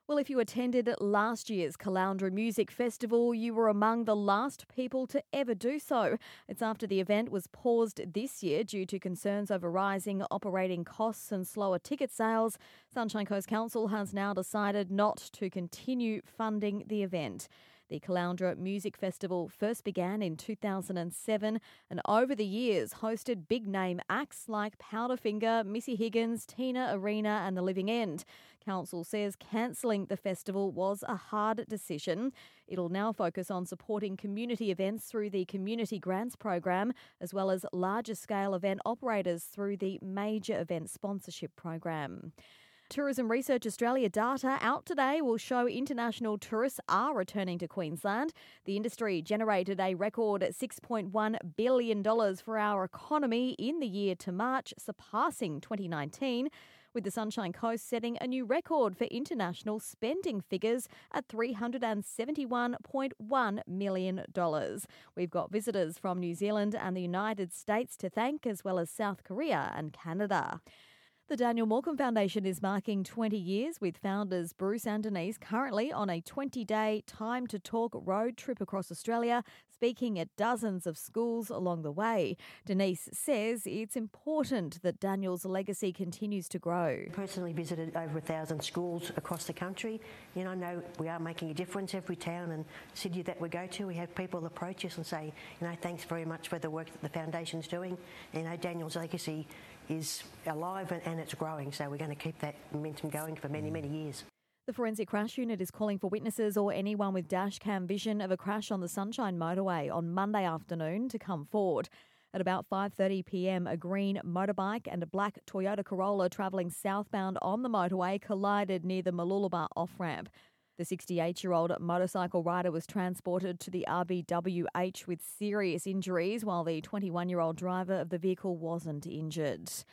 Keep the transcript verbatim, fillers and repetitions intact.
Well, if you attended last year's Caloundra Music Festival, you were among the last people to ever do so. It's after the event was paused this year due to concerns over rising operating costs and slower ticket sales. Sunshine Coast Council has now decided not to continue funding the event. The Caloundra Music Festival first began in two thousand seven and over the years hosted big-name acts like Powderfinger, Missy Higgins, Tina Arena and The Living End. Council says cancelling the festival was a hard decision. It'll now focus on supporting community events through the Community Grants Program, as well as larger-scale event operators through the Major Event Sponsorship Program. Tourism Research Australia data out today will show international tourists are returning to Queensland. The industry generated a record six point one billion dollars for our economy in the year to March, surpassing twenty nineteen, with the Sunshine Coast setting a new record for international spending figures at three hundred seventy-one point one million dollars. We've got visitors from New Zealand and the United States to thank, as well as South Korea and Canada. The Daniel Morcombe Foundation is marking twenty years, with founders Bruce and Denise currently on a twenty-day Time to Talk road trip across Australia, speaking at dozens of schools along the way. Denise says it's important that Daniel's legacy continues to grow. I personally visited over a thousand schools across the country. You know, I know we are making a difference. Every town and city that we go to, we have people approach us and say, you know, thanks very much for the work that the foundation's doing. You know, Daniel's legacy is alive and, and it's growing, so we're going to keep that momentum going for many, many years. The Forensic Crash Unit is calling for witnesses or anyone with dash cam vision of a crash on the Sunshine Motorway on Monday afternoon to come forward. At about five thirty p m, a green motorbike and a black Toyota Corolla travelling southbound on the motorway collided near the Mooloolaba off-ramp. The sixty-eight-year-old motorcycle rider was transported to the R B W H with serious injuries, while the twenty-one-year-old driver of the vehicle wasn't injured.